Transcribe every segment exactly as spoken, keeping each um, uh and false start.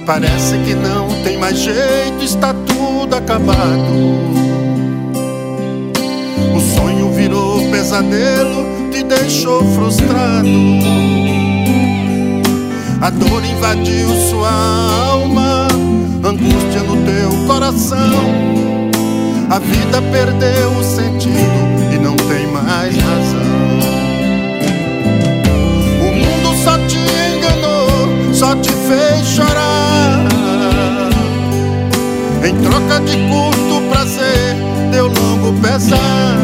Parece que não tem mais jeito, está tudo acabado. O sonho virou pesadelo, te deixou frustrado. A dor invadiu sua alma, angústia no teu coração. A vida perdeu o sentido e não tem mais razão. O mundo só te enganou, só te fez chorar. Em troca de curto prazer, deu longo pesar.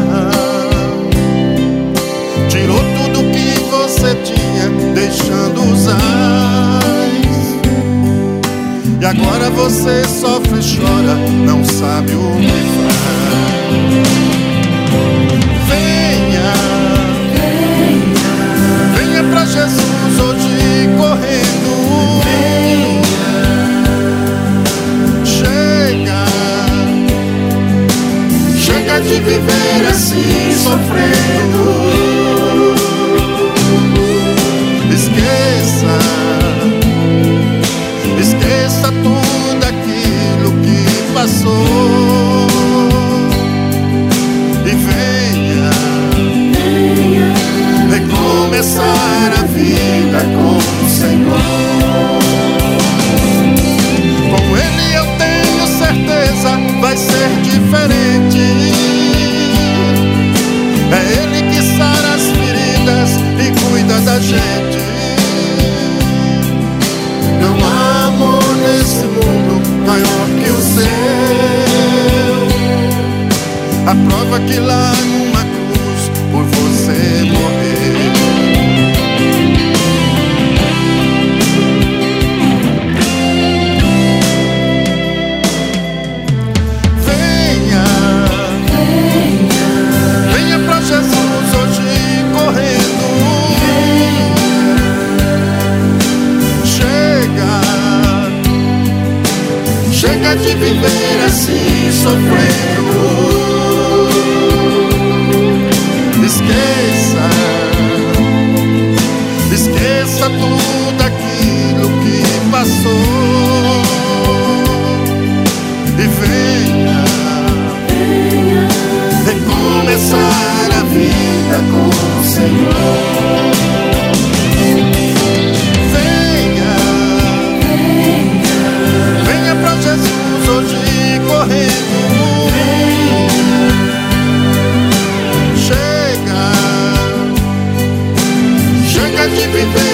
Tirou tudo que você tinha, deixando os ais. E agora você sofre e chora, não sabe o que faz. Venha, venha, venha pra Jesus hoje correndo. Chega, chega de viver assim sofrendo. Esqueça, esqueça tudo aquilo que passou e venha, venha recomeçar a vida com o Senhor. Com Ele eu tenho certeza, vai ser diferente. É Ele que sara as feridas e cuida da gente. Não há amor nesse mundo maior que o seu. A prova que lá numa cruz por você morreu. Venha, venha, venha pra Jesus hoje correndo. Chega de viver assim sofrendo. Esqueça, esqueça tudo aquilo que passou e venha, venha recomeçar a vida com o Senhor. Jesus hoje correndo. Chega, chega de viver